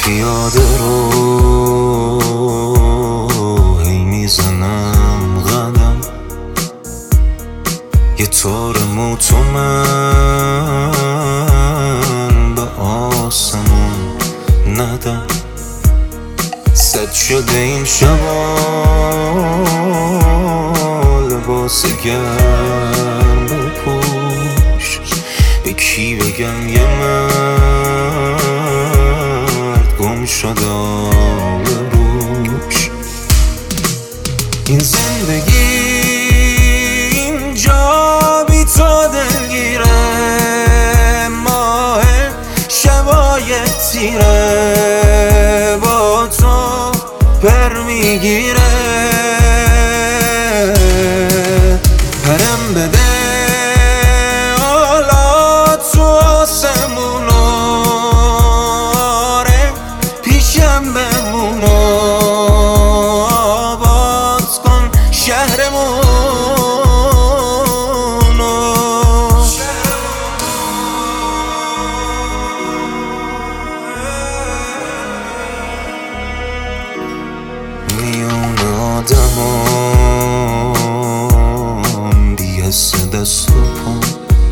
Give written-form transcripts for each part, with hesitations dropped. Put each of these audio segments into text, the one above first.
پیاده رو هی میزنم قدم، یه تار موتو من به آسمون ندم. سد شده این شبا لباس گرم بپوش، به کی بگم یه مرد گم شد روش. این زندگی اینجا بی تو دلگیره، ماه شبای تیره با تو پر میگیره. پرم بده حالا تو آسمونو، آره پیشم بمونو، آباد کن شهرمونو. میون آدمان بی‌حس دست و پام،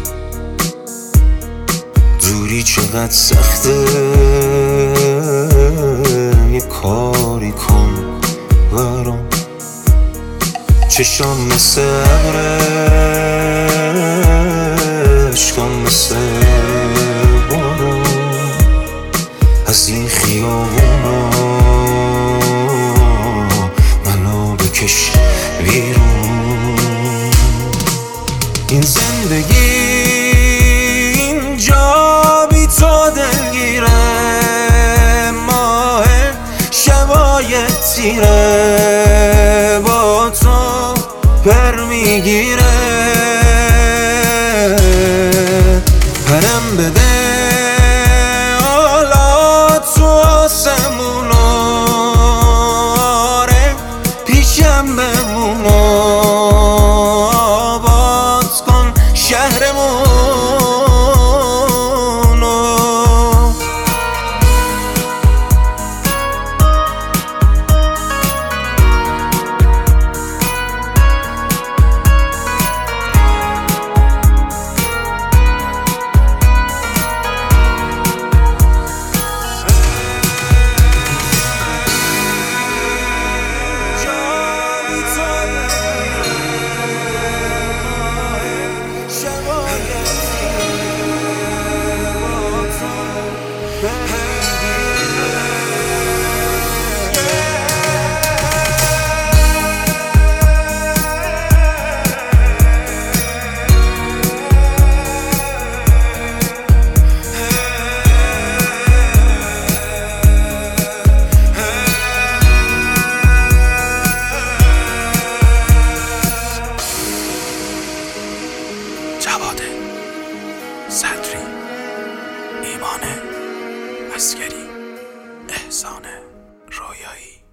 دوری چقدر سخته، یه کاری کن برام. چشام مثل ابره، عشقام مثل بارون، از این خیابونا منو بکش بیرون. این زندگی اینجا بی تو دلگیره، ماه شبای تیره با تو پر میگیره. پرم بده حالا تو آسمونو، آره پیشم بمونو، آباد کن شهرمونو. جواد صدری، ایمان عسکری، احسان رویایی.